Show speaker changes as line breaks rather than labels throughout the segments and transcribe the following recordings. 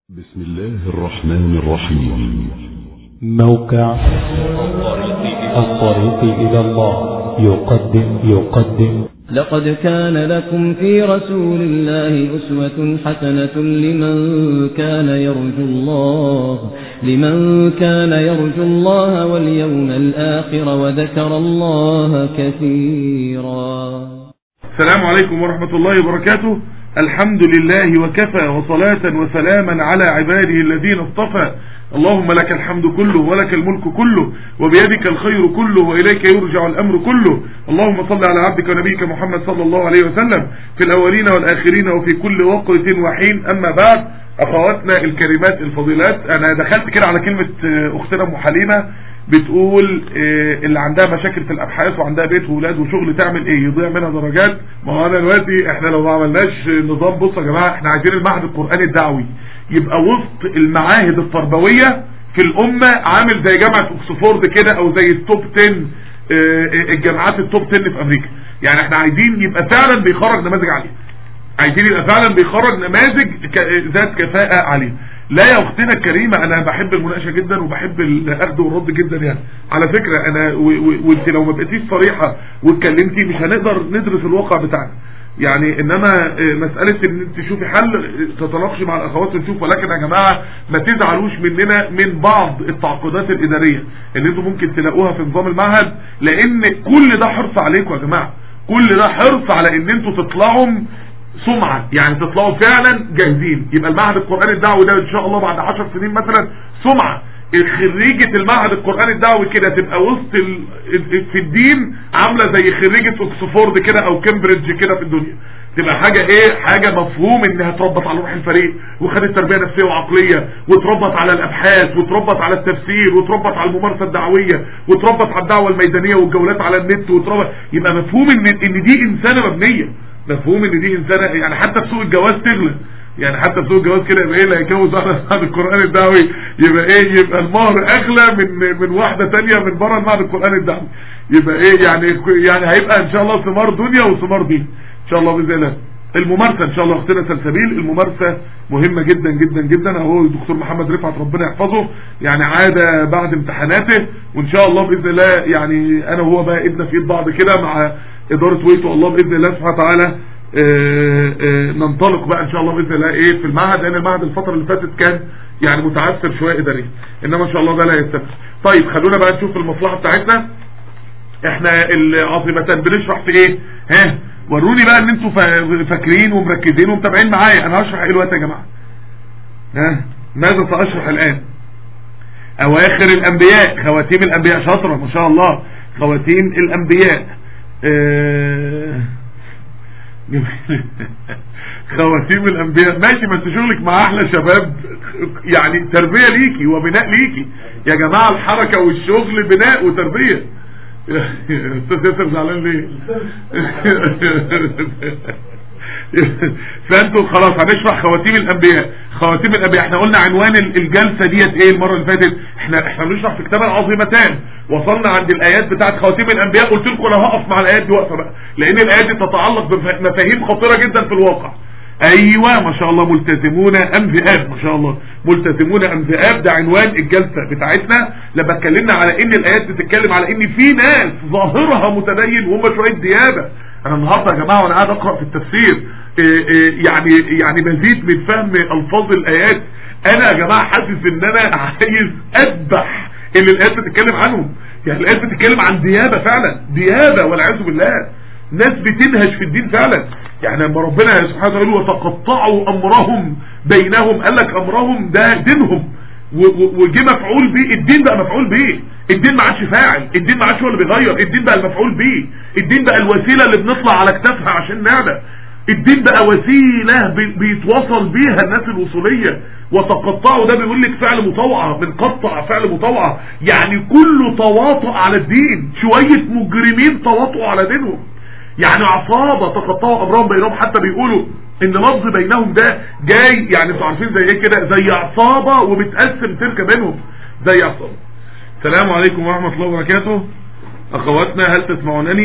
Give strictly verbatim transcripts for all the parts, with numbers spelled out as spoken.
بسم الله الرحمن الرحيم.
موقع الطريق إلى الله يقدم يقدم
لقد كان لكم في رسول الله أسوة حسنة لمن كان يرجو الله لمن كان يرجو الله واليوم الآخر وذكر الله كثيرا.
السلام عليكم ورحمة الله وبركاته. الحمد لله وكفى وصلاة وسلاما على عباده الذين اصطفى. اللهم لك الحمد كله ولك الملك كله وبيدك الخير كله وإليك يرجع الأمر كله. اللهم صل على عبدك ونبيك محمد صلى الله عليه وسلم في الأولين والآخرين وفي كل وقت وحين. أما بعد، أخواتنا الكريمات الفضيلات، أنا دخلت كده على كلمة أختنا أم حليمة بتقول اللي عندها مشاكل في الابحاث وعندها بيت وولاد وشغل تعمل ايه؟ يضيع منها درجات. ما هو انا دلوقتي احنا لو ما عملناش نظام، بصوا يا جماعه، احنا عايزين المعهد القرآني الدعوي يبقى وسط المعاهد التربويه في الامه، عامل زي جامعه اوكسفورد كده او زي التوب عشرة، الجامعات التوب عشرة في امريكا. يعني احنا عايزين يبقى فعلا بيخرج نماذج عاليه، عايزين يبقى فعلا بيخرج نماذج ذات كفاءه عاليه. لا يا اختنا الكريمة، انا بحب المناقشة جدا وبحب الاخذ والرد جدا. يعني على فكرة انا وانت لو ما بقيتيش صريحة واتكلمتي مش هنقدر ندرس الواقع بتاعنا. يعني انما مسألة ان انت تشوفي حل تتناقشي مع الاخوات ونشوف. ولكن يا جماعة ما تزعلوش مننا من بعض التعقيدات الادارية اللي انتم ممكن تلاقوها في نظام المعهد، لان كل ده حرص عليكم يا جماعة، كل ده حرص على ان انتم تطلعوا سمعة، يعني تطلعوا فعلا جاهزين. يبقى المعهد القرآني الدعوي ده ان شاء الله بعد عشر سنين مثلا سمعة، خريجة المعهد القرآني الدعوي كده تبقى وسط في الدين عاملة زي خريجة اوكسفورد كده او كامبريدج كده في الدنيا. تبقى حاجة ايه؟ حاجة مفهوم انها تربط على روح الفريق وخدت تربية نفسية وعقلية، وتربط على الابحاث، وتربط على التفسير، وتربط على الممارسة الدعوية، وتربط على الدعوة الميدانية والجولات على النت، وتربط. يبقى مفهوم ان ان دي انسانة مبنية، مفهوم ان دي انسانه. يعني حتى في سوق الجواز تغلى، يعني حتى في سوق الجواز كده يبقى ايه اللي هيتجوز على القرآن الدعوي يبقى ايه؟ يبقى المهر اغلى من من واحده ثانيه من بره المعهد القرآني الدعوي. يبقى ايه يعني؟ يعني هيبقى ان شاء الله ثمار دنيا وثمار دين ان شاء الله باذن الله. الممارسه ان شاء الله اختنا سلسبيل، الممارسه مهمه جدا جدا جدا. اهو الدكتور محمد رفعت ربنا يحفظه يعني عاده بعد امتحاناته، وان شاء الله باذن الله يعني انا وهو بقى ايدنا في ايد بعض كده مع اداره ويتو الله باذن الله سبحانه وتعالى. آآ آآ ننطلق بقى ان شاء الله باذن الله ايه في المعهد، لان المعهد الفتره اللي فاتت كان يعني متعثر شويه اداريا، انما ان شاء الله ده لا يستمر. طيب خلونا بقى نشوف المصلحه بتاعتنا. احنا العاصمتان بنشرح في ايه؟ ها وروني بقى ان انتوا فاكرين ومركزين ومتابعين معايا. انا هشرح ايه الوقت يا جماعه؟ ها ماذا ساشرح الان؟ اواخر الانبياء، خواتيم الانبياء. شاطره ما شاء الله، خواتيم الانبياء. اه خواتيم الانبياء ماشي. ما انت شغلك مع احلى شباب، يعني تربيه ليكي وبناء ليكي يا جماعه. الحركه والشغل بناء وتربيه. استاذ ياسر زعلان ليه؟ فانتوا خلاص هنشرح خواتيم الانبياء. خواتيم الانبياء احنا قلنا عنوان الجلسه ديت ايه المره اللي فاتت؟ احنا احنا بنشرح في كتاب العظيمتان، وصلنا عند الايات بتاعت خواتيم الانبياء. قلت لكم انا هقف مع الايات دي وقفه بقى، لان الايات دي تتعلق بمفاهيم خطيره جدا في الواقع. ايوه ما شاء الله، ملتزمون ام ذئاب، ما شاء الله ملتزمون ام ذئاب، ده عنوان الجلسه بتاعتنا. لما اتكلمنا على ان الايات بتتكلم على ان في ناس ظاهرها متدين وهم شويه ديابه. انا النهارده يا جماعه وانا قاعد اقرا في التفسير إيه إيه يعني يعني مزيد من فهم الفاظ الايات. انا يا جماعه حاسس ان انا عايز اذبح اللي الايات بتتكلم عنهم. يعني الايات بتتكلم عن ديابه فعلا، ديابه والعياذ بالله، ناس بتنهش في الدين فعلا. يعني لما ربنا سبحانه وتعالى يقول وتقطعوا امرهم بينهم، قال لك امرهم ده دينهم، وجه مفعول به. الدين بقى مفعول به، الدين ما عادش فاعل، الدين ما عادش هو اللي بيغير، الدين بقى المفعول به، الدين بقى الوسيله اللي بنطلع على كتافها عشان نعلى، الدين بقى وسيله بيتوصل بيها الناس الوصوليه. وتقطعوا ده بيقول لك فعل مطوعه، بنقطع فعل مطوعه، يعني كله تواطؤ على الدين. شويه مجرمين تواطؤوا على دينهم، يعني عصابه تقطعوا امرهم بينهم. حتى بيقولوا ان لفظ بينهم ده جاي يعني انتوا عارفين زي ايه كده؟ زي عصابه وبتقسم تركه بينهم، زي عصابه. السلام عليكم ورحمه الله وبركاته. اخواتنا هل تسمعونني؟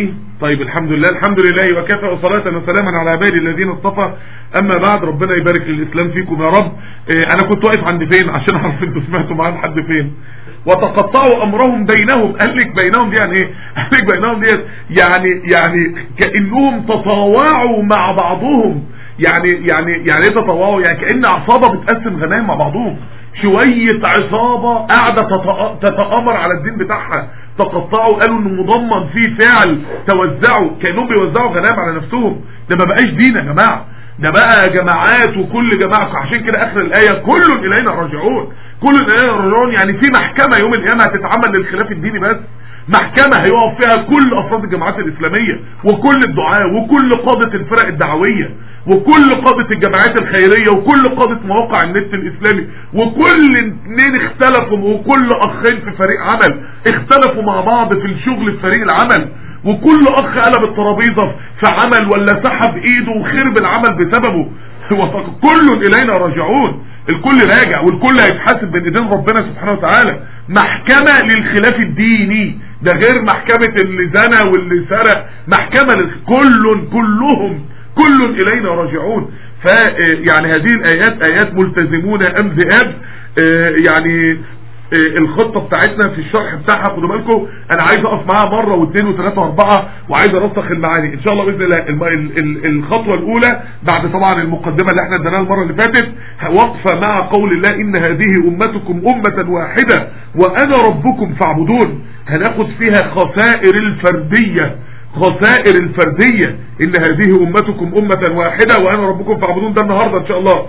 طيب الحمد لله الحمد لله وكفى وصلاة وسلاما على عبادي الذين اصطفى. اما بعد، ربنا يبارك للاسلام فيكم يا رب. اه انا كنت واقف عند فين عشان اعرف انتوا سمعتوا معايا لحد فين؟ وتقطعوا امرهم بينهم. قال لك بينهم دي يعني ايه؟ قال لك بينهم دي يعني يعني كانهم تطاوعوا مع بعضهم. يعني يعني يعني ايه تطاوعوا؟ يعني كأن عصابة بتقسم غنائم مع بعضهم، شوية عصابة قاعدة تتآمر على الدين بتاعها. تقطعوا قالوا انه مضمن فيه فعل توزعوا، كأنهم بيوزعوا غنائم على نفسهم. ده ما بقاش دين يا جماعة، ده بقى جماعات وكل جماعة. عشان كده اخر الآية كل الينا راجعون. كل الينا راجعون يعني في محكمة يوم القيامة هتتعمل للخلاف الديني، بس محكمة هيقف فيها كل افراد الجماعات الاسلامية وكل الدعاة وكل قادة الفرق الدعوية وكل قادة الجماعات الخيرية وكل قادة مواقع النت الاسلامي وكل اتنين اختلفوا وكل اخين في فريق عمل اختلفوا مع بعض في الشغل في فريق العمل، وكل اخ قلب الترابيزة في عمل ولا سحب ايده وخرب العمل بسببه. كل الينا راجعون، الكل راجع والكل هيتحاسب بين ايدين ربنا سبحانه وتعالى. محكمة للخلاف الديني، ده غير محكمة اللي زنى واللي سرق، محكمة لكل كلهم كل الينا راجعون. ف يعني هذه الايات ايات ملتزمون ام ذئاب. يعني الخطة بتاعتنا في الشرح بتاعها خدوا بالكم، انا عايز اقف معاها مرة واثنين وثلاثة واربعة وعايز ارسخ المعاني ان شاء الله باذن الله. الخطوة الاولى بعد طبعا المقدمة اللي احنا اديناها المرة اللي فاتت، وقفة مع قول الله ان هذه امتكم امة واحدة وانا ربكم فاعبدون. هناخد فيها خسائر الفردية، خسائر الفردية. ان هذه امتكم امة واحدة وانا ربكم فاعبدون، ده النهاردة ان شاء الله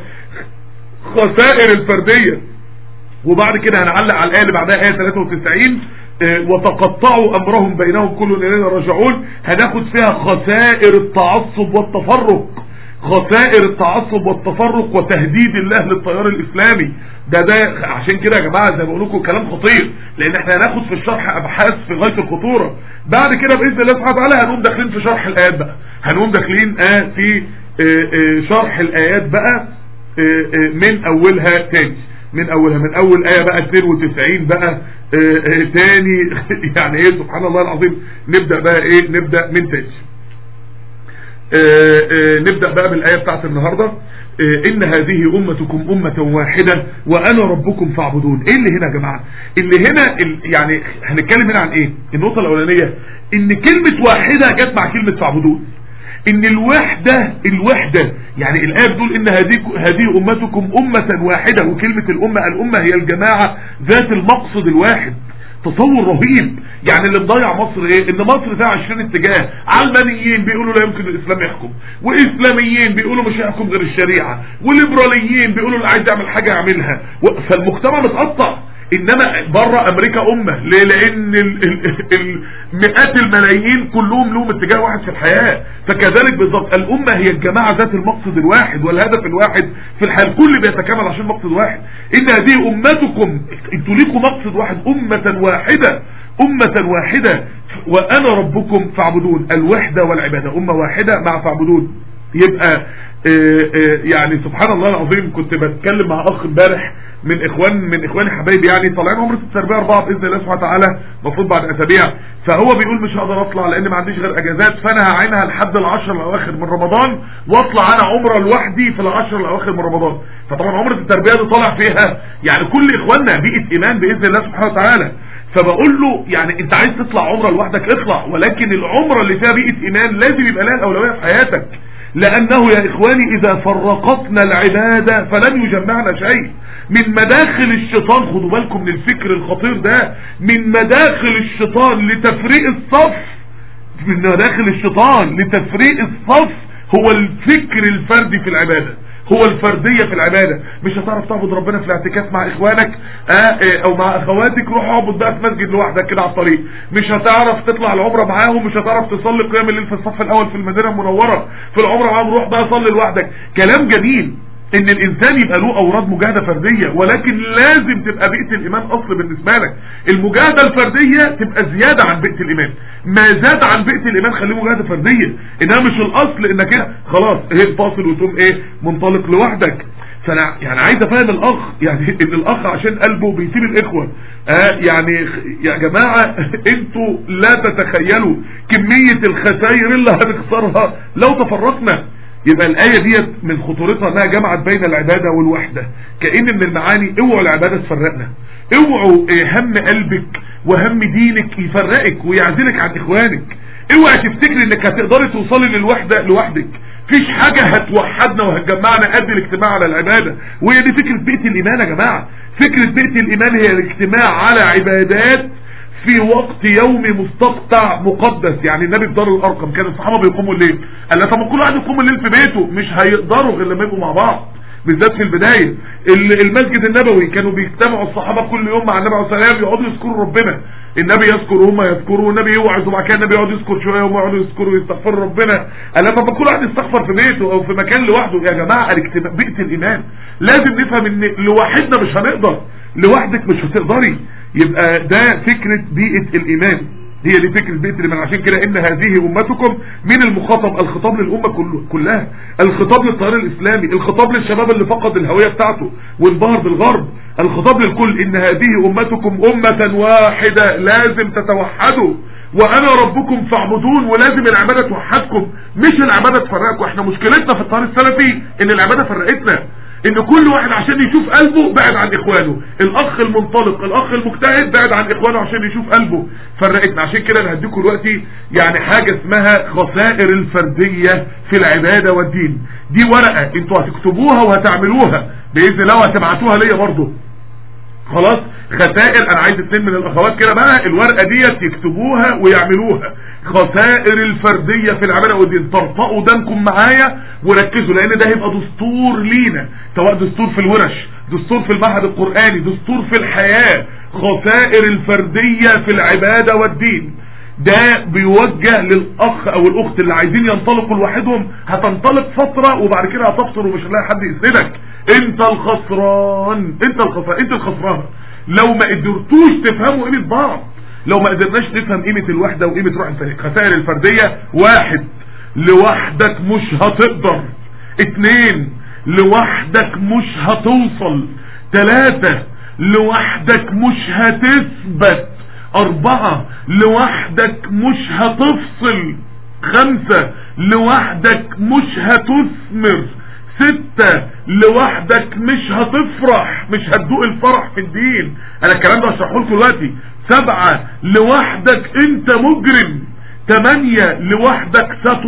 خسائر الفردية. وبعد كده هنعلق على الآية اللي بعدها آية ثلاثة وتسعين اه وتقطعوا أمرهم بينهم كل إلينا راجعون. هناخد فيها خسائر التعصب والتفرق، خسائر التعصب والتفرق وتهديد الله للتيار الإسلامي. ده ده عشان كده يا جماعة زي ما بقول لكم كلام خطير، لأن احنا هناخد في الشرح أبحاث في غاية الخطورة. بعد كده بإذن الله سبحانه وتعالى هنقوم داخلين في شرح الآيات بقى، هنقوم داخلين اه في اه اه شرح الآيات بقى اه من أولها تاني، من اولها من اول ايه بقى اثنين وتسعين بقى اه اه تاني. يعني ايه سبحان الله العظيم. نبدأ بقى ايه نبدأ من تاني. اه اه نبدأ بقى بالايه بتاعت النهاردة. اه ان هذه امتكم امة واحدة وانا ربكم فاعبدون. ايه اللي هنا يا جماعة؟ اللي هنا يعني هنتكلم هنا عن ايه؟ النقطة الاولانية ان كلمة واحدة جت مع كلمة فاعبدون، ان الوحدة الوحدة يعني الآية بتقول ان هذه هذه امتكم امة واحدة، وكلمة الامة الامة هي الجماعة ذات المقصد الواحد. تصور رهيب. يعني اللي مضيع مصر ايه؟ ان مصر فيها عشرين اتجاه. علمانيين بيقولوا لا يمكن الاسلام يحكم، واسلاميين بيقولوا مش هيحكم غير الشريعة، وليبراليين بيقولوا اللي عايز يعمل حاجة يعملها. فالمجتمع متقطع. انما بره امريكا امة ليه؟ لان مئات الملايين كلهم لهم اتجاه واحد في الحياة. فكذلك بالضبط الامة هي الجماعة ذات المقصد الواحد والهدف الواحد في الحياة. الكل بيتكامل عشان مقصد واحد. ان هذه امتكم، انتوا ليكم مقصد واحد، امة واحدة امة واحدة وانا ربكم فاعبدون. الوحدة والعبادة، امة واحدة مع فاعبدون. يبقى اه اه يعني سبحان الله العظيم. كنت بتكلم مع اخ امبارح من اخوان من اخواني حبايبي، يعني طالعين عمرة التربية اربعة باذن الله سبحانه وتعالى المفروض بعد اسابيع. فهو بيقول مش هقدر اطلع لان ما عنديش غير اجازات، فانا هعينها لحد العشر الاواخر من رمضان واطلع انا عمرة لوحدي في العشر الاواخر من رمضان. فطبعا عمرة التربية دي طالع فيها يعني كل اخواننا بيئة ايمان باذن الله سبحانه وتعالى. فبقول له يعني انت عايز تطلع عمرة لوحدك اطلع، ولكن العمرة اللي فيها بيئة ايمان لازم يبقى لها الاولوية في حياتك. لانه يا اخواني اذا فرقتنا العبادة فلن يجمعنا شيء. من مداخل الشيطان، خدوا بالكم من الفكر الخطير ده، من مداخل الشيطان لتفريق الصف، من مداخل الشيطان لتفريق الصف هو الفكر الفردي في العبادة، هو الفردية في العبادة. مش هتعرف تعبد ربنا في الاعتكاف مع اخوانك اه اه او مع اخواتك، روح اعبد بقى في مسجد لوحدك كده على الطريق. مش هتعرف تطلع العمرة معاهم، مش هتعرف تصلي قيام الليل في الصف الاول في المدينة المنورة في العمرة معاهم، روح بقى صلي لوحدك. كلام جميل ان الانسان يبقى له اوراد مجاهدة فردية، ولكن لازم تبقى بيئة الايمان اصل بالنسبة لك. المجاهدة الفردية تبقى زيادة عن بيئة الايمان، ما زاد عن بيئة الايمان خليه مجاهدة فردية، انها مش الاصل انك كده خلاص ايه فاصل وتقوم ايه منطلق لوحدك. فانا يعني عايز افهم الاخ، يعني ان الاخ عشان قلبه بيسيب الاخوة. آه يعني يا جماعة انتوا لا تتخيلوا كمية الخسائر اللي هنخسرها لو تفرقنا. يبقى الآية ديت من خطورتها انها جمعت بين العبادة والوحدة، كأن من المعاني اوعوا العبادة تفرقنا، اوعوا هم قلبك وهم دينك يفرقك ويعزلك عن اخوانك، اوعى تفتكري انك هتقدري توصلي للوحدة لوحدك. فيش حاجة هتوحدنا وهتجمعنا قد الاجتماع على العبادة، وهي دي فكرة بيئة الايمان يا جماعة. فكرة بيئة الايمان هي الاجتماع على عبادات في وقت يومي مستقطع مقدس. يعني النبي في دار الارقم كان الصحابة بيقوموا الليل، قال لك طب كل واحد يقوم الليل في بيته، مش هيقدروا غير لما يبقوا مع بعض، بالذات في البداية. المسجد النبوي كانوا بيجتمعوا الصحابة كل يوم مع النبي عليه الصلاة والسلام يقعدوا يذكروا ربنا، النبي يذكر وهم يذكروا، والنبي يوعظ وبعد كده النبي يقعد يذكر شويه وهم يقعدوا يذكروا ويستغفروا ربنا. قال لما كل واحد يستغفر في بيته او في مكان لوحده. يا جماعه الاجتماع بيئه الايمان لازم نفهم ان لوحدنا مش هنقدر، لوحدك مش هتقدري. يبقى ده فكره بيئه الايمان، هي دي فكرة بيئة الإيمان. عشان كده إن هذه أمتكم من المخاطب، الخطاب للأمة كله كلها، الخطاب للتيار الإسلامي، الخطاب للشباب اللي فقد الهوية بتاعته وانبهر بالغرب، الخطاب للكل. إن هذه أمتكم أمة واحدة لازم تتوحدوا وأنا ربكم فاعبدون، ولازم العبادة توحدكم مش العبادة تفرقكم. احنا مشكلتنا في التيار السلفي إن العبادة فرقتنا، ان كل واحد عشان يشوف قلبه بعد عن اخوانه، الاخ المنطلق الاخ المجتهد بعد عن اخوانه عشان يشوف قلبه، فرقتنا. عشان كده انا هديكم دلوقتي يعني حاجة اسمها خسائر الفردية في العبادة والدين. دي ورقة انتوا هتكتبوها وهتعملوها باذن الله وهتبعتوها ليا برضو، خلاص. خسائر، انا عايز اتنين من الاخوات كده بقى الورقة ديت يكتبوها ويعملوها. خسائر الفردية في العبادة والدين، ترفقوا دمكم معايا وركزوا، لان ده هيبقى دستور لينا، سواء دستور في الورش، دستور في المعهد القرآني، دستور في الحياة. خسائر الفردية في العبادة والدين ده بيوجه للاخ او الاخت اللي عايزين ينطلقوا لوحدهم. هتنطلق فترة وبعد كده هتفطر ومش هتلاقي حد يسندك، انت الخسران، انت الخسران، انت الخسران لو ما قدرتوش تفهموا قيمة بعض، لو ما قدرناش نفهم قيمة الوحدة وقيمة روح الفريق. خسائر الفردية: واحد، لوحدك مش هتقدر. اتنين، لوحدك مش هتوصل. تلاتة، لوحدك مش هتثبت. اربعة، لوحدك مش هتفصل. خمسة، لوحدك مش هتثمر. ستة، لوحدك مش هتفرح، مش هتدوق الفرح في الدين. انا الكلام ده هشرحه لكم دلوقتي. سبعة، لوحدك انت مجرم. تمانية، لوحدك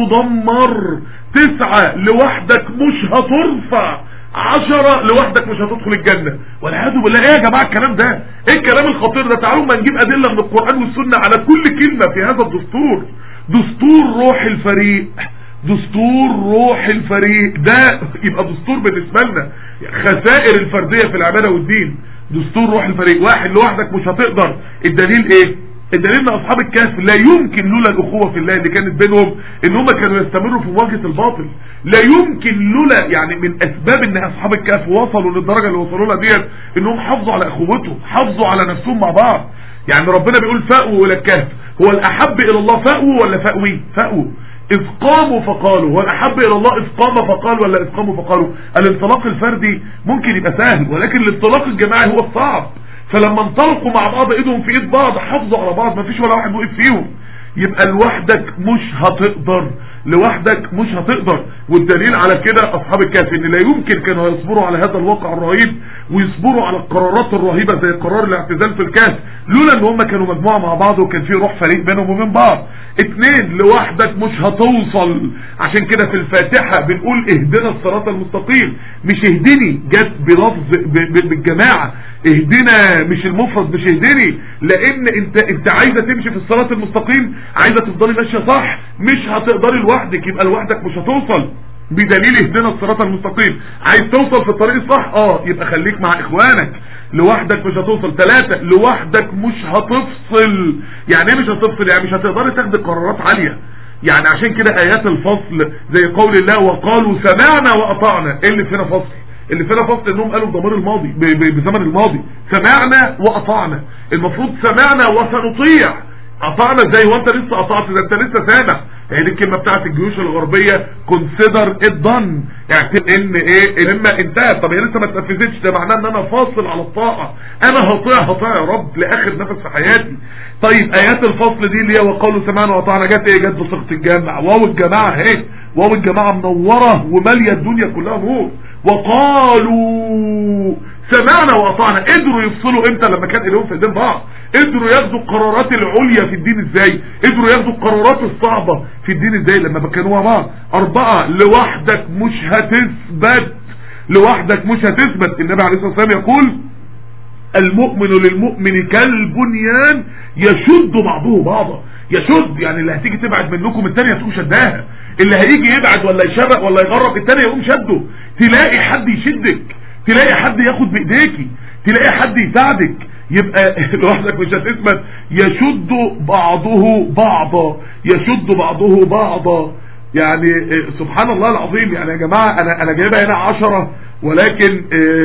ستدمر. تسعة، لوحدك مش هترفع. عشرة، لوحدك مش هتدخل الجنة. والعياذ بالله. ايه يا جماعة الكلام ده؟ ايه الكلام الخطير ده؟ تعالوا ما نجيب ادلة من القرآن والسنة على كل كلمة في هذا الدستور. دستور روح الفريق، دستور روح الفريق ده يبقى دستور بالنسبة لنا. خسائر الفردية في العبادة والدين، دستور روح الفريق. واحد، لوحدك مش هتقدر. الدليل ايه؟ الدليل ان اصحاب الكهف لا يمكن لولا الاخوة في الله اللي كانت بينهم ان هم كانوا يستمروا في مواجهة الباطل. لا يمكن لولا، يعني من اسباب ان اصحاب الكهف وصلوا للدرجة اللي وصلوا لها ديت انهم حافظوا على اخوتهم، حافظوا على نفسهم مع بعض. يعني ربنا بيقول فأووا الى الكهف. هو الاحب الى الله فأووا ولا فأوي؟ فأووا. إذ قاموا فقالوا. هو الأحب إلى الله إذ قام فقال ولا إذ قاموا فقالوا؟ الانطلاق الفردي ممكن يبقى سهل، ولكن الانطلاق الجماعي هو الصعب. فلما انطلقوا مع بعض ايدهم في ايد بعض حافظوا على بعض، مفيش ولا واحد وقف فيهم. يبقى لوحدك مش هتقدر، لوحدك مش هتقدر. والدليل على كده اصحاب الكهف ان لا يمكن كانوا يصبروا على هذا الواقع الرهيب ويصبروا على القرارات الرهيبة زي قرار الاعتزال في الكهف لولا ان هم كانوا مجموعة مع بعض وكان في روح فريق بينهم وبين بعض. اتنين، لوحدك مش هتوصل. عشان كده في الفاتحة بنقول اهدنا الصراط المستقيم، مش اهدني جت بلفظ بالجماعة، اهدنا مش المفرد، مش اهدني، لان انت انت عايزة تمشي في الصراط المستقيم، عايزة تفضلي ماشية صح، مش هتقدري لوحدك، يبقى لوحدك مش هتوصل. بدليل اهدنا الصراط المستقيم. عايز توصل في الطريق الصح اه يبقى خليك مع اخوانك. لوحدك مش هتوصل. ثلاثة، لوحدك مش هتفصل. يعني ايه مش هتفصل؟ يعني مش هتقدري تاخدي قرارات عالية. يعني عشان كده ايات الفصل زي قول الله وقالوا سمعنا واطعنا. ايه اللي فينا فصل؟ اللي فينا فصل انهم قالوا بضمير الماضي، بزمن الماضي، سمعنا واطعنا. المفروض سمعنا وسنطيع. اطعنا ازاي وانت لسه قطعت؟ ده انت لسه سامع. هي دي الكلمه بتاعت الجيوش الغربيه consider it done، اعتبر ان ايه لما انتهت. طب هي لسه ما اتنفذتش، ده معناه ان انا فاصل على الطاعه، انا هطيع هطيع يا رب لاخر نفس في حياتي. طيب ايات الفصل دي اللي هي وقالوا سمعنا وأطعنا جت ايه؟ جت بصيغه الجمع، واو الجماعه اهي، واو الجماعه منوره وماليه الدنيا كلها نور. وقالوا سمعنا وأطعنا، قدروا يفصلوا امتى؟ لما كان ايديهم في ايدين بعض. قدروا ياخدوا القرارات العليا في الدين ازاي؟ قدروا ياخدوا القرارات الصعبة في الدين ازاي؟ لما كانوا مع بعض. اربعة، لوحدك مش هتثبت، لوحدك مش هتثبت. النبي عليه الصلاة والسلام يقول المؤمن للمؤمن كالبنيان يشد بعضه بعضا. يشد يعني اللي هتيجي تبعد منكم التانية تقوم شدها، اللي هيجي يبعد ولا يشبق ولا يغرب التانية يقوم شده. تلاقي حد يشدك، تلاقي حد ياخد بايديكي، تلاقي حد يساعدك. يبقى لوحدك مش هتثبت. يشد بعضه بعضا، يشد بعضه بعضا. يعني سبحان الله العظيم. يعني يا جماعة انا انا جايبها هنا عشرة، ولكن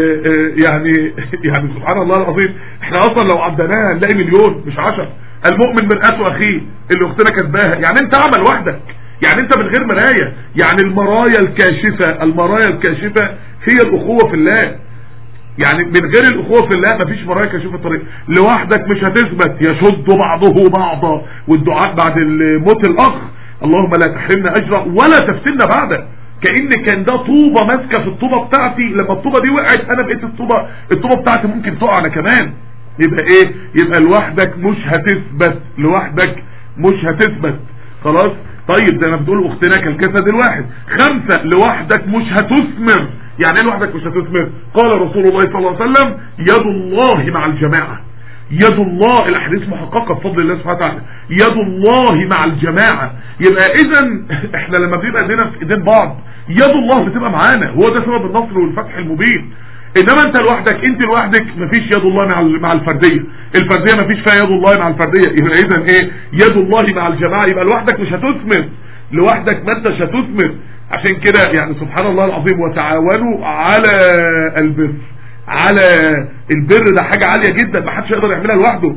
يعني يعني سبحان الله العظيم احنا اصلا لو عدناها نلاقي مليون مش عشرة. المؤمن مرآة اخيه اللي اختنا كاتباها. يعني انت عمل وحدك، يعني انت من غير مراية. يعني المرايا الكاشفة، المرايا الكاشفة هي الاخوة في الله. يعني من غير الاخوة في الله مفيش مرايا كاشفة الطريق. لوحدك مش هتثبت. يشد بعضه بعضا. والدعاء بعد الموت الاخ اللهم لا تحرمنا اجره ولا تفتنا بعده. كأن كان ده طوبة ماسكة في الطوبة بتاعتي، لما الطوبة دي وقعت انا بقيت الطوبة الطوبة بتاعتي ممكن تقع انا كمان. يبقى ايه؟ يبقى لوحدك مش هتثبت، لوحدك مش هتثبت. خلاص. طيب زي ما بتقول اختنا كالجسد الواحد. خمسة، لوحدك مش هتثمر. يعني ايه لوحدك مش هتثمر؟ قال رسول الله صلى الله عليه وسلم يد الله مع الجماعة. يد الله، الاحاديث محققة بفضل الله سبحانه وتعالى. يد الله مع الجماعة. يبقى اذا احنا لما بيبقى ايدينا في ايدين بعض يد الله بتبقى معانا، هو ده سبب النصر والفتح المبين. انما انت لوحدك، انت لوحدك مفيش يد الله مع مع الفرديه، الفرديه مفيش فيها يد الله مع الفرديه. يبقى اذا ايه؟ يد الله مع الجماعه. يبقى لوحدك مش هتثمر، لوحدك ما انتش هتثمر. عشان كده يعني سبحان الله العظيم وتعاونوا على البر. على البر ده حاجه عاليه جدا ما حدش يقدر يعملها لوحده.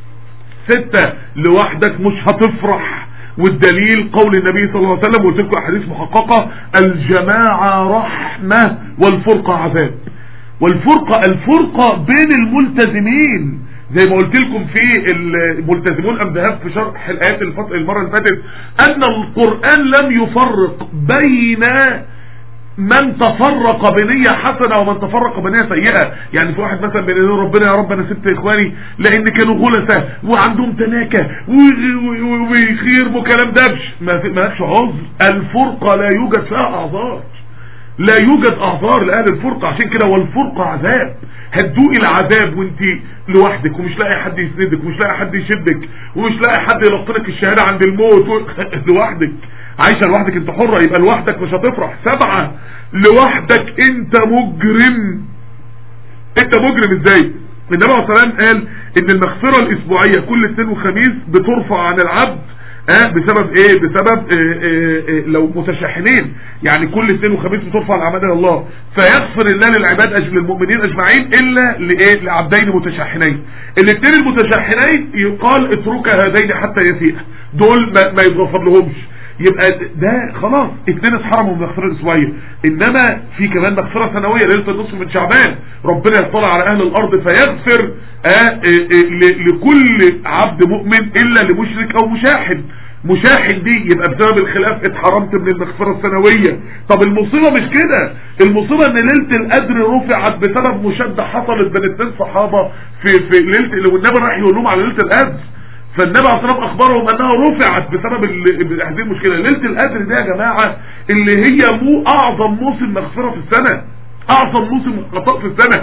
ستة، لوحدك مش هتفرح. والدليل قول النبي صلى الله عليه وسلم، وقلت لكم احاديث محققه، الجماعه رحمه والفرقه عذاب. والفرقة، الفرقة بين الملتزمين زي ما قلت لكم في الملتزمون ام ذهب في شرح الايات المرة اللي فاتت، ان القرآن لم يفرق بين من تفرق بنية حسنة ومن تفرق بنية سيئة. يعني في واحد مثلا بين ربنا يا رب انا سبت اخواني لان كانوا غلسة وعندهم تناكة وخير وكلام دبش، ما فيش عذر. الفرقة لا يوجد فيها اعذار، لا يوجد اعذار لاهل الفرقة. عشان كده والفرقة عذاب. هتدوقي العذاب وانت لوحدك ومش لاقي حد يسندك ومش لاقي حد يشدك ومش لاقي حد يلقنك الشهادة عند الموت و... لوحدك عايشة لوحدك انت حرة. يبقى لوحدك مش هتفرح. سبعة، لوحدك انت مجرم. انت مجرم ازاي؟ النبي عليه الصلاة والسلام قال ان المغفرة الاسبوعية كل اثنين وخميس بترفع عن العبد اه بسبب ايه؟ بسبب اه اه اه لو متشحنين، يعني كل اثنين وخميس بترفع الاعمال الى الله، فيغفر الله للعباد اجل المؤمنين اجمعين الا لايه؟ لعبدين متشحنين. الاثنين المتشحنين يقال اترك هذين حتى يفيء، دول ما, ما يتغفر لهمش. يبقى ده خلاص اثنين اتحرموا من المغفرة الاسبوعية. انما في كمان مغفرة سنوية ليلة النصف من شعبان، ربنا يطلع على اهل الارض فيغفر اه اه اه لكل عبد مؤمن الا لمشرك او مشاحن. مشاحن دي يبقى بسبب الخلاف اتحرمت من المغفرة السنوية. طب المصيبة مش كده، المصيبة ان ليلة القدر رفعت بسبب مشادة حصلت بين اثنين صحابة في في ليلة اللي والنبي راح يقول لهم على ليلة القدر، فالنبي عليه الصلاة والسلام اخبرهم انها رفعت بسبب هذه المشكلة. ليلة القدر دي يا جماعة اللي هي مو اعظم موسم مغفرة في السنة، اعظم موسم خطأ في السنة.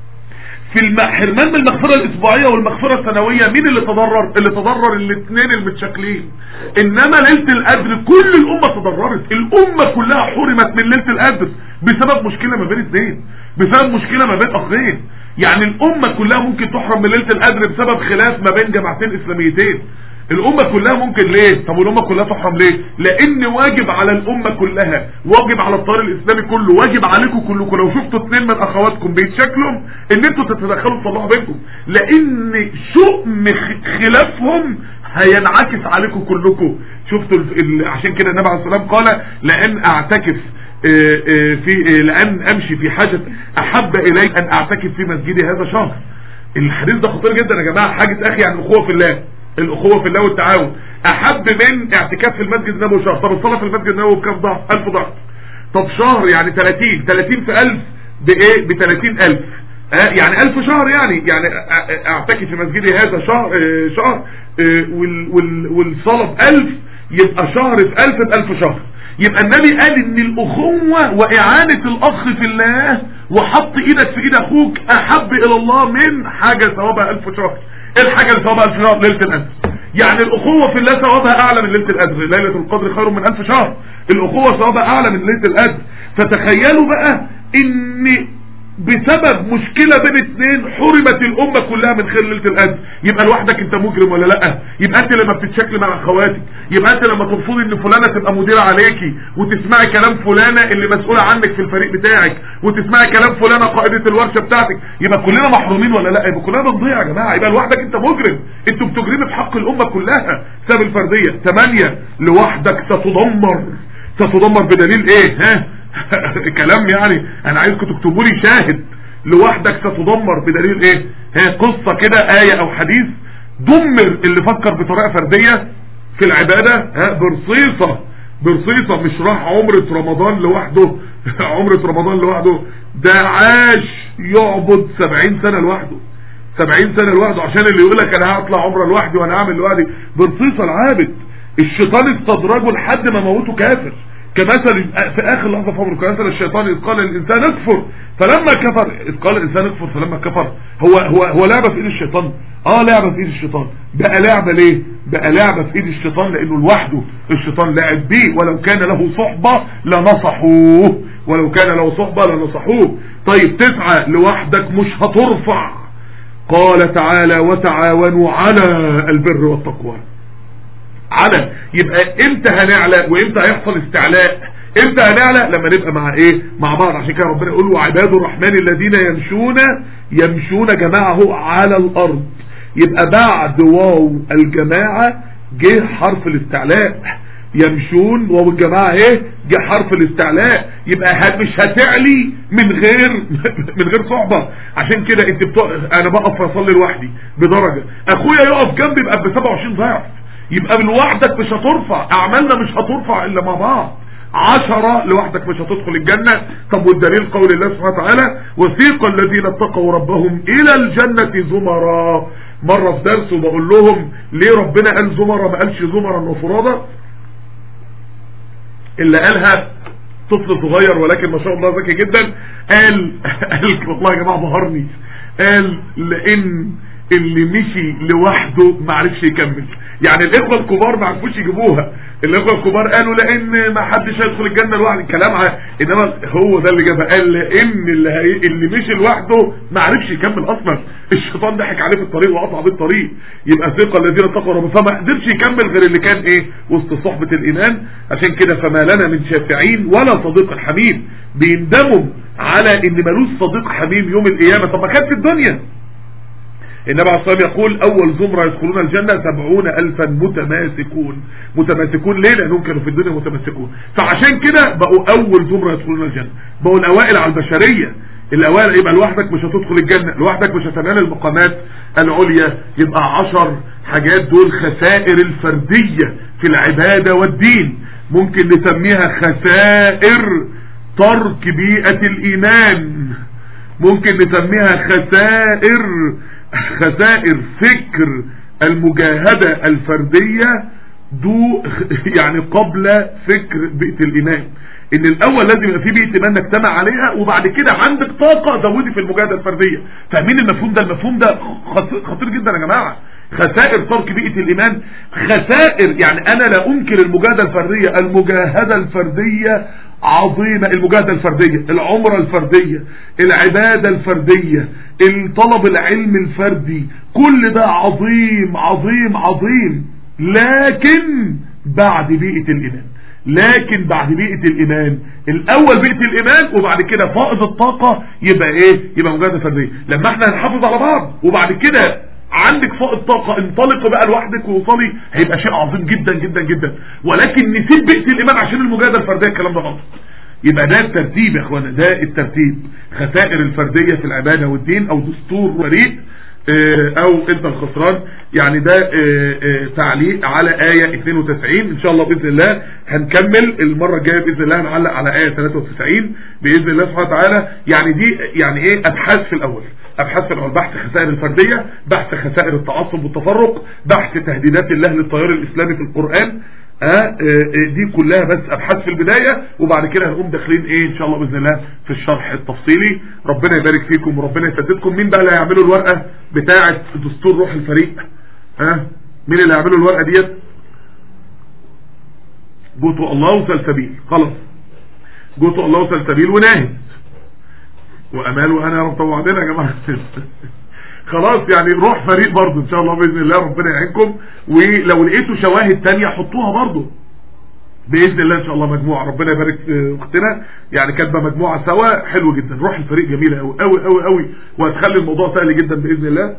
في الحرمان من المغفرة الاسبوعية والمغفرة السنوية مين اللي تضرر؟ اللي تضرر الاثنين المتشكلين. انما ليلة القدر كل الامة تضررت، الامة كلها حرمت من ليلة القدر بسبب مشكلة ما بين اثنين، بسبب مشكلة ما بين اخين. يعني الامة كلها ممكن تحرم من ليلة القدر بسبب خلاف ما بين جماعتين اسلاميتين. الامة كلها ممكن ليه؟ طب الامة كلها تحرم ليه؟ لان واجب على الامة كلها، واجب على الطار الاسلامي كله، واجب عليكم كلكم لو شفتوا اتنين من اخواتكم بيتشكلوا ان انتوا تتدخلوا تصلحوا بينكم، لان شؤم خلافهم هينعكس عليكم كلكم. شفتوا عشان كده النبي عليه الصلاة والسلام قال لان اعتكف في لان امشي في حاجة احب الي ان اعتكف في مسجدي هذا شهر. الحديث ده خطير جدا يا جماعة. حاجة اخي يعني اخوة في الله، الاخوه في الله والتعاون احب من اعتكاف في المسجد النبوي شهر. طب الصلاه في المسجد النبوي بكام ضعف؟ ألف ضعف. طب شهر يعني ثلاثين، ثلاثين في ألف بايه؟ ب ثلاثين ألف. اه يعني ألف شهر، يعني يعني اعتكف في مسجدي هذا شهر اه شهر اه وال وال والصلاه بألف، يبقى شهر في ألف بألف شهر. يبقى النبي قال ان الاخوة واعانة الاخ في الله وحط ايدك في ايد اخوك احب الى الله من حاجة ثوابها ألف شهر. ايه الحاجة اللي ثوابها ألف شهر؟ ليلة القدر. يعني الاخوة في الله ثوابها اعلى من ليلة القدر. ليلة القدر خير من ألف شهر. الاخوة ثوابها اعلى من ليلة القدر. فتخيلوا بقى ان بسبب مشكلة بين اتنين حرمت الامة كلها من خير ليلة القدر. يبقى لوحدك انت مجرم ولا لا؟ يبقى انت لما بتتشكل مع اخواتك، يبقى انت لما ترفضي ان فلانة تبقى مديرة عليكي وتسمعي كلام فلانة اللي مسؤولة عنك في الفريق بتاعك، وتسمعي كلام فلانة قائدة الورشة بتاعتك، يبقى كلنا محرومين ولا لا؟ يبقى كلنا بنضيع يا جماعة. يبقى لوحدك انت مجرم، انتوا بتجرمي في حق الامة كلها بسبب الفردية. ثمانية، لوحدك ستدمر. ستدمر بدليل ايه؟ ها كلام يعني انا عايزكم تكتبوا لي شاهد. لوحدك ستدمر بدليل ايه؟ هي قصة كده، آية او حديث. دمر اللي فكر بطريقة فردية في العبادة ها برصيصة برصيصة. مش راح عمرة رمضان لوحده عمرة رمضان لوحده، ده عاش يعبد سبعين سنة لوحده، سبعين سنة لوحده عشان اللي يقولك انا هطلع عمرة لوحدي وانا هعمل لوحدي. برصيصة العابد. الشيطان استدرجه لحد ما موته كافر، كمثل في اخر لحظه في عمره، كمثل الشيطان اذ قال الانسان اكفر فلما كفر. اذ قال الانسان اكفر فلما كفر. هو هو هو لعبه في ايد الشيطان. اه لعبه في ايد الشيطان. بقى لعبه ليه؟ بقى لعبه في ايد الشيطان لانه لوحده الشيطان لعب بيه. ولو كان له صحبه لنصحوه، ولو كان له صحبه لنصحوه. طيب تسعة، لوحدك مش هترفع. قال تعالى وتعاونوا على البر والتقوى. على يبقى امتى هنعلى وامتى هيحصل استعلاء؟ امتى هنعلى؟ لما نبقى مع ايه؟ مع بعض. عشان كده ربنا يقول وعباد الرحمن الذين يمشون يمشون جماعه على الارض. يبقى بعد واو الجماعه جه حرف الاستعلاء. يمشون واو الجماعه ايه؟ جه حرف الاستعلاء. يبقى مش هتعلي من غير من غير صحبه. عشان كده انت بتق... انا بقف اصلي لوحدي بدرجه، اخويا يقف جنبي يبقى ب سبعة وعشرين ضعف. يبقى من لوحدك مش هترفع، اعمالنا مش هترفع الا مع بعض. عشرة، لوحدك مش هتدخل الجنة. طب والدليل قول الله سبحانه وتعالى وثيق الذين اتقوا ربهم الى الجنة زمرا. مرة في درس وبقول لهم ليه ربنا قال زمرا ما قالش زمرا وفرادا؟ اللي قالها طفل صغير ولكن ما شاء الله ذكي جدا. قال قال والله يا جماعة بهرني، قال لان اللي مشي لوحده ما عرفش يكمل. يعني الاخوه الكبار ما عرفوش يجيبوها. الاخوه الكبار قالوا لان ما حدش هيدخل الجنه لوحده، كلام ع... انما هو ده اللي جابها. قال لان اللي هي... اللي مشي لوحده ما عرفش يكمل اصلا. الشيطان ضحك عليه في الطريق وقطع بيه الطريق. يبقى ثقه الذين اتقوا ربهم، فما قدرش يكمل غير اللي كان ايه؟ وسط صحبه الايمان. عشان كده فما لنا من شافعين ولا صديق حميم. بيندموا على ان ملوش صديق حميم يوم القيامه. طب ما كان في الدنيا. النبي عليه الصلاة والسلام يقول اول زمرة يدخلون الجنة سبعون الفا متماسكون. متماسكون ليه؟ لانهم كانوا في الدنيا متماسكون، فعشان كده بقوا اول زمرة يدخلون الجنة، بقوا الاوائل على البشرية. الاوائل يبقى لوحدك مش هتدخل الجنة، لوحدك مش هتنال المقامات العليا. يبقى عشر حاجات دول خسائر الفردية في العبادة والدين. ممكن نسميها خسائر ترك بيئة الايمان، ممكن نسميها خسائر خسائر فكر المجاهدة الفردية دو يعني قبل فكر بيئة الإيمان. ان الاول لازم يبقى في بيئة إيمان نجتمع عليها، وبعد كده عندك طاقة زودي في المجاهدة الفردية. فاهمين المفهوم ده؟ المفهوم ده خطير جدا يا جماعة. خسائر ترك بيئة الإيمان، خسائر يعني انا لا انكر المجاهدة الفردية. المجاهدة الفردية عظيمة، المجاهدة الفردية، العمرة الفردية، العبادة الفردية، الطلب العلم الفردي، كل ده عظيم عظيم عظيم. لكن بعد بيئة الإيمان، لكن بعد بيئة الإيمان. الأول بيئة الإيمان وبعد كده فائض الطاقة يبقى إيه؟ يبقى مجاهدة فردية. لما احنا هنحافظ على بعض وبعد كده عندك فائض طاقة انطلق بقى لوحدك ووصلي، هيبقى شيء عظيم جدا جدا جدا. ولكن نسيب بيئة الإيمان عشان المجاهدة الفردية، الكلام ده غلط. يبقى ده الترتيب يا اخوانا، ده الترتيب. خسائر الفردية في العبادة والدين او دستور وريق او انت الخسران. يعني ده تعليق على آية اثنين وتسعين. ان شاء الله بإذن الله هنكمل المرة الجاية بإذن الله، هنعلق على آية ثلاثة وتسعين بإذن الله سبحانه وتعالى. يعني دي يعني ايه ابحاث في الاول، ابحاث في الاول، بحث خسائر الفردية، بحث خسائر التعصب والتفرق، بحث تهديدات الله للتيار الاسلامي في القرآن. اه دي كلها بس ابحاث في البداية، وبعد كده هنقوم داخلين ايه ان شاء الله باذن الله في الشرح التفصيلي. ربنا يبارك فيكم وربنا يسددكم. مين بقى اللي هيعملوا الورقة بتاعة دستور روح الفريق؟ ها اه مين اللي هيعملوا الورقة ديت؟ جوتو الله وسلسبيل. خلاص جوتو الله وسلسبيل وناهد وامال وانا يا رب طوعتنا يا جماعه. خلاص يعني روح فريق برضو ان شاء الله باذن الله. ربنا يعينكم، ولو لقيتوا شواهد تانية حطوها برضو باذن الله ان شاء الله. مجموعه ربنا يبارك في اختنا يعني كاتبه مجموعه سوا حلو جدا. روح الفريق جميله قوي قوي قوي قوي، وهتخلي الموضوع سهل جدا باذن الله.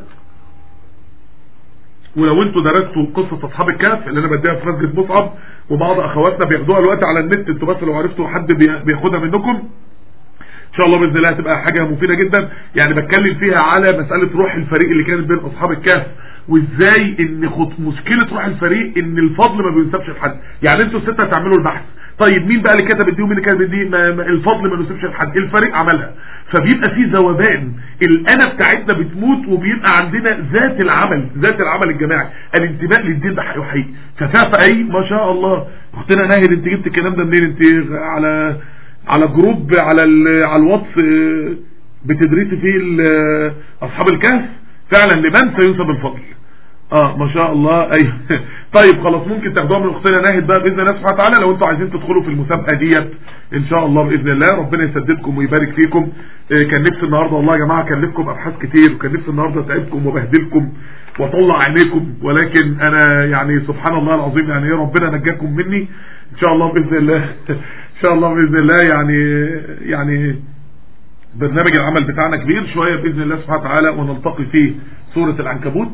ولو انتوا درستوا قصه اصحاب الكهف اللي انا بديها في مسجد مصعب وبعض اخواتنا بياخدوها دلوقتي على النت، انتوا بس لو عرفتوا حد بياخدها منكم ان شاء الله باذن الله هتبقى حاجه مفيده جدا. يعني بتكلم فيها على مساله روح الفريق اللي كانت بين اصحاب الكهف، وازاي ان خط مشكله روح الفريق ان الفضل ما بينسبش لحد. يعني انتوا السته هتعملوا البحث، طيب مين بقى اللي كتب دي ومين اللي كتب دي؟ ما ما الفضل ما بينسبش لحد، الفريق عملها. فبيبقى في ذوبان، الانا بتاعتنا بتموت، وبيبقى عندنا ذات العمل، ذات العمل الجماعي، الانتماء للدين ده حقيقي. فكافة اي ما شاء الله. اختنا ناهد انت جبت الكلام ده منين؟ انت على على جروب على على الواتس بتدرسي فيه اصحاب الكهف؟ فعلا لمن سينسب الفضل. اه ما شاء الله. ايوه طيب خلاص ممكن تاخدوها من اختنا ناهد بقى باذن الله سبحانه وتعالى لو انتوا عايزين تدخلوا في المسابقه ديت ان شاء الله باذن الله. ربنا يسددكم ويبارك فيكم. آه كان نفسي النهارده والله يا جماعه كلفكم ابحاث كتير، وكان نفسي النهارده اتعبكم وبهدلكم واطلع عينيكم، ولكن انا يعني سبحان الله العظيم يعني ربنا نجاكم مني ان شاء الله باذن الله. ان شاء الله باذن الله. يعني يعني برنامج العمل بتاعنا كبير شويه باذن الله سبحانه وتعالى، ونلتقي فيه سوره العنكبوت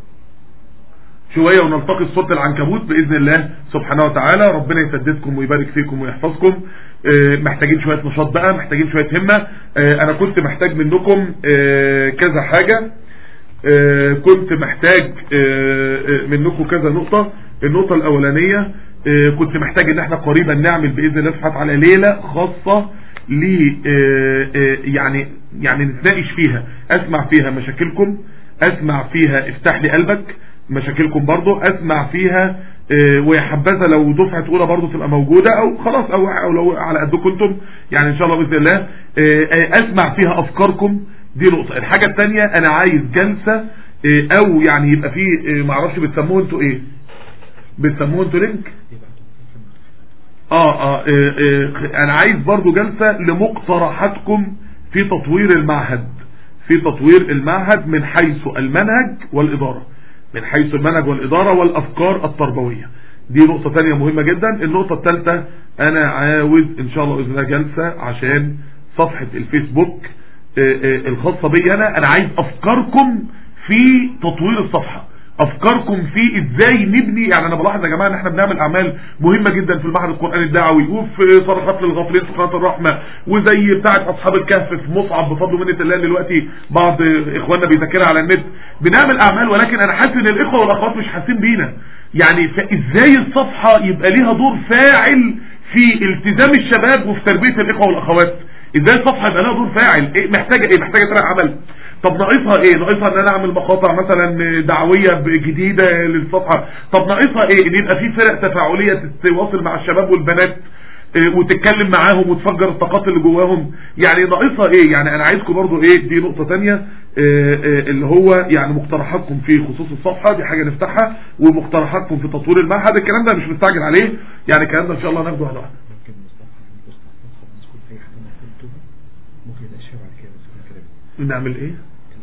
شوية، ونلتقي في سورة العنكبوت بإذن الله سبحانه وتعالى. ربنا يسددكم ويبارك فيكم ويحفظكم. اه محتاجين شوية نشاط بقى، محتاجين شوية همة. اه أنا كنت محتاج منكم اه كذا حاجة. اه كنت محتاج اه منكم كذا نقطة. النقطة الأولانية اه كنت محتاج إن احنا قريبا نعمل بإذن الله سبحانه وتعالى ليلة خاصة ل يعني يعني نتناقش فيها، أسمع فيها مشاكلكم، أسمع فيها افتح لي قلبك مشاكلكم برضو، اسمع فيها اه ويحبذا لو دفعة اولى برضو تبقى موجودة، او خلاص او, أو لو على قدكم انتم يعني ان شاء الله باذن الله. اه اسمع فيها افكاركم، دي نقطة. الحاجة الثانية انا عايز جلسة اه او يعني يبقى في اه معرفش بتسموه انتوا ايه، بتسموه انتوا لينك اه اه, اه, اه انا عايز برضو جلسة لمقترحاتكم في تطوير المعهد، في تطوير المعهد من حيث المنهج والادارة، من حيث المنهج والإدارة والأفكار التربوية. دي نقطة تانية مهمة جدا. النقطة الثالثة أنا عاوز إن شاء الله بإذن الله جلسة عشان صفحة الفيسبوك الخاصة بي أنا أنا عايز أفكاركم في تطوير الصفحة، أفكاركم في إزاي نبني. يعني أنا بلاحظ يا جماعة إن إحنا بنعمل أعمال مهمة جدا في المعهد القرآني الدعوي، وفي صرخات للغافلين في قناة الرحمة، وزي بتاعة أصحاب الكهف في مصعب بفضل منة الله. دلوقتي بعض إخواننا بيذاكرها على النت. بنعمل أعمال، ولكن أنا حاسس إن الإخوة والأخوات مش حاسين بينا. يعني فإزاي الصفحة يبقى ليها دور فاعل في التزام الشباب وفي تربية الإخوة والأخوات؟ إزاي الصفحة يبقى لها دور فاعل؟ إيه محتاجة إيه؟ محتاجة ترى عمل. طب ناقصها ايه؟ ناقصها ان انا اعمل مقاطع مثلا دعويه جديده للصفحه. طب ناقصها ايه؟ ان يبقى في فرق تفاعليه تتواصل مع الشباب والبنات وتتكلم معاهم وتفجر الطاقات اللي جواهم. يعني ناقصها ايه؟ يعني انا عايزكم برضو ايه، دي نقطه ثانيه اللي هو يعني مقترحاتكم في خصوص الصفحه، دي حاجه نفتحها، ومقترحاتكم في تطوير المعهد. الكلام ده مش مستعجل عليه، يعني الكلام ده ان شاء الله ناخده واحده واحده. نعمل ايه؟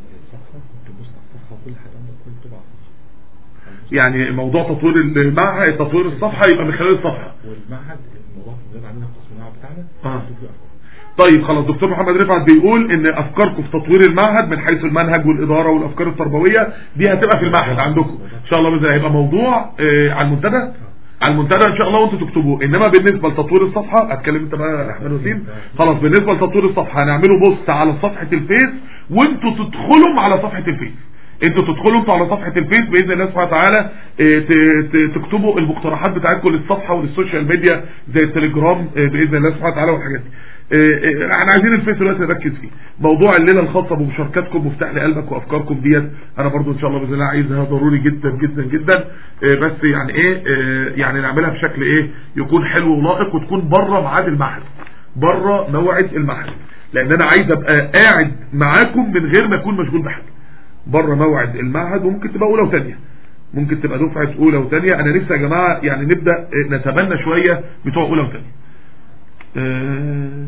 يعني موضوع تطوير المعهد، تطوير الصفحة يبقى من خلال الصفحة
والمعهد الموضوع غير عندنا في التصميم بتاعنا.
اه طيب خلاص. دكتور محمد رفعت بيقول ان افكاركم في تطوير المعهد من حيث المنهج والاداره والافكار التربويه دي هتبقى في المعهد عندكم ان شاء الله. باذن هيبقى موضوع آه على المنتدى، على المنتدى ان شاء الله وانتوا تكتبوه. انما بالنسبه لتطوير الصفحه هتكلم انت بقى يا احمد وسيم. خلاص بالنسبه لتطوير الصفحه هنعمله بوست على صفحه الفيس، وانتوا تدخلوا على صفحه الفيس. انتوا تدخلوا انتوا على صفحه الفيس باذن الله سبحانه وتعالى، تكتبوا المقترحات بتاعتكم للصفحه وللسوشيال ميديا زي التليجرام باذن الله سبحانه وتعالى والحاجات دي. احنا عايزين الفيس دلوقتي نركز فيه موضوع الليله الخاصه بمشاركاتكم مفتاح لقلبك وافكاركم ديت. انا برضو ان شاء الله باذن الله عايزها ضروري جدا جدا جدا، بس يعني ايه يعني نعملها بشكل ايه يكون حلو ولائق، وتكون بره ميعاد المعهد، بره موعد المعهد، لان انا عايز ابقى قاعد معاكم من غير ما اكون مشغول بحاجه، بره موعد المعهد. وممكن تبقى اولى وثانيه، ممكن تبقى دفعه اولى وثانيه. انا نفسي يا جماعه يعني نبدا نتبنى شويه بتوع اولى وثانيه. أه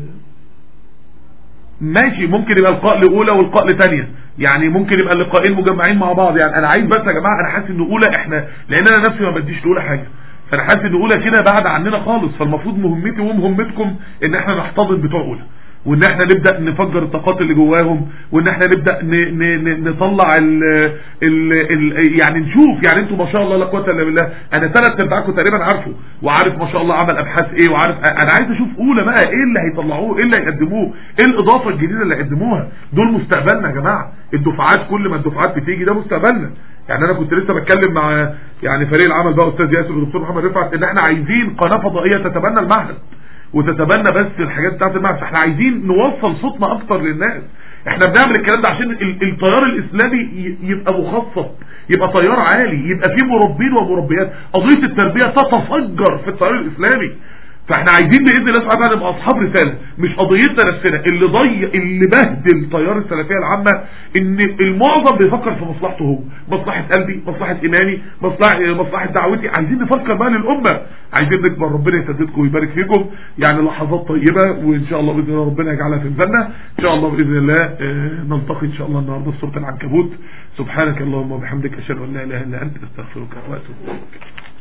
ماشي، ممكن يبقى اللقاء لاولى واللقاء لثانيه، يعني ممكن يبقى اللقاءين مجمعين مع بعض. يعني انا عايز بس يا جماعه، انا حاسس ان اولى احنا، لان انا نفسي ما بديش لاولى حاجه، فانا حاسس ان اولى كده بعد عننا خالص، فالمفروض مهمتي ومهمتكم ان احنا نحتضن بتوع اولى، وان احنا نبدا نفجر الطاقات اللي جواهم، وان احنا نبدا ن ن ن نطلع ال ال ال يعني نشوف. يعني انتوا ما شاء الله لا قوه الا بالله، انا ثلاث ارباعكم تقريبا عارفه وعارف ما شاء الله عمل ابحاث ايه، وعارف. انا عايز اشوف اولى بقى ايه اللي هيطلعوه، ايه اللي هيقدموه، ايه الاضافه الجديده اللي هيقدموها. دول مستقبلنا يا جماعه، الدفعات كل ما الدفعات بتيجي ده مستقبلنا. يعني انا كنت لسه بتكلم مع يعني فريق العمل بقى استاذ ياسر والدكتور محمد رفعت ان احنا عايزين قناه فضائيه تتبنى المعهد وتتبنى بس الحاجات بتاعت المعهد، فاحنا عايزين نوصل صوتنا اكتر للناس. احنا بنعمل الكلام ده عشان التيار الاسلامي يبقى مخصص، يبقى تيار عالي، يبقى فيه مربين ومربيات، قضيه التربيه تتفجر في التيار الاسلامي. فاحنا عايزين باذن الله سبحانه وتعالى نبقى اصحاب رساله، مش قضيتنا نفسنا. اللي ضيع اللي بهدل تيار السلفيه العامه ان المعظم بيفكر في مصلحته هو، مصلحه قلبي، مصلحه ايماني، مصلحه مصلحه دعوتي. عايزين نفكر بقى للامه، عايزين نكبر. ربنا يسددكم ويبارك فيكم. يعني لحظات طيبه، وان شاء الله باذن الله ربنا يجعلها في ميزاننا ان شاء الله باذن الله. اه نلتقي ان شاء الله النهارده في سوره العنكبوت. سبحانك اللهم وبحمدك اشهد ان لا اله الا انت استغفرك واتوب اليك.